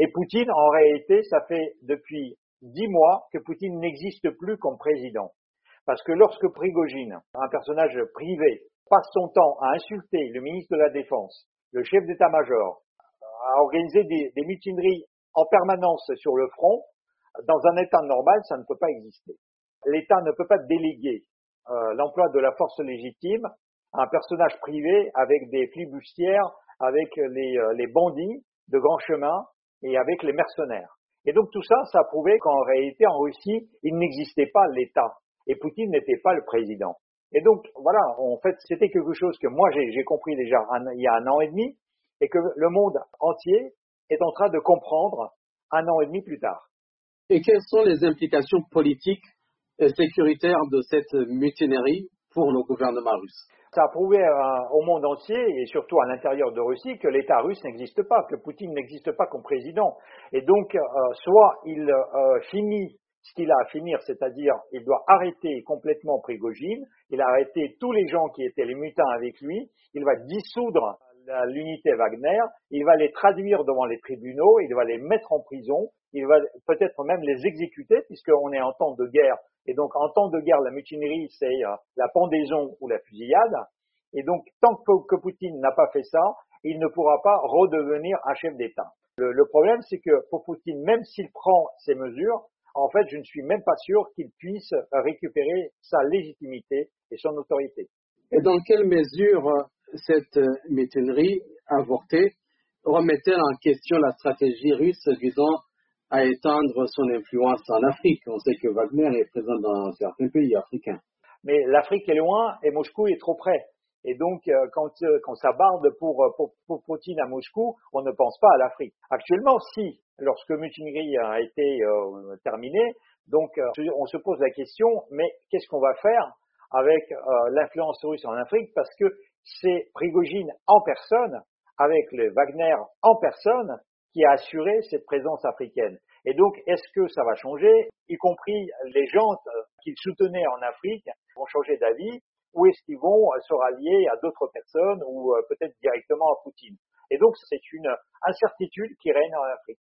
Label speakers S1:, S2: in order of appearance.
S1: Et Poutine, en réalité, ça fait depuis 10 mois que Poutine n'existe plus comme président. Parce que lorsque Prigojine, un personnage privé, passe son temps à insulter le ministre de la Défense, le chef d'état-major, à organiser des mutineries en permanence sur le front, dans un État normal, ça ne peut pas exister. L'État ne peut pas déléguer l'emploi de la force légitime à un personnage privé avec des flibustières, avec les bandits de grand chemin et avec les mercenaires. Et donc tout ça, ça a prouvé qu'en réalité, en Russie, il n'existait pas l'État. Et Poutine n'était pas le président. Et donc, voilà, en fait, c'était quelque chose que moi, j'ai compris déjà il y a 1 an et demi, et que le monde entier est en train de comprendre 1 an et demi plus tard.
S2: Et quelles sont les implications politiques et sécuritaires de cette mutinerie pour le gouvernement russe?
S1: Ça a prouvé au monde entier, et surtout à l'intérieur de Russie, que l'État russe n'existe pas, que Poutine n'existe pas comme président. Et donc, soit il finit ce qu'il a à finir, c'est-à-dire il doit arrêter complètement Prigojine, il a arrêté tous les gens qui étaient les mutins avec lui, il va dissoudre l'unité Wagner, il va les traduire devant les tribunaux, il va les mettre en prison, il va peut-être même les exécuter, puisqu'on est en temps de guerre. Et donc, en temps de guerre, la mutinerie, c'est la pendaison ou la fusillade. Et donc, tant que Poutine n'a pas fait ça, il ne pourra pas redevenir un chef d'État. Le problème, c'est que pour Poutine, même s'il prend ces mesures, en fait, je ne suis même pas sûr qu'il puisse récupérer sa légitimité et son autorité.
S2: Et dans quelle mesure cette mutinerie avortée remet-elle en question la stratégie russe visant à étendre son influence en Afrique? On sait que Wagner est présent dans certains pays africains.
S1: Mais l'Afrique est loin et Moscou est trop près. Et donc, quand ça barde pour Poutine à Moscou, on ne pense pas à l'Afrique. Actuellement, si, lorsque mutinerie a été terminée, donc on se pose la question, mais qu'est-ce qu'on va faire avec l'influence russe en Afrique? Parce que c'est Prigojine en personne, avec le Wagner en personne, qui a assuré cette présence africaine. Et donc, est-ce que ça va changer, y compris les gens qu'il soutenait en Afrique vont changer d'avis, ou est-ce qu'ils vont se rallier à d'autres personnes ou peut-être directement à Poutine? Et donc, c'est une incertitude qui règne en Afrique.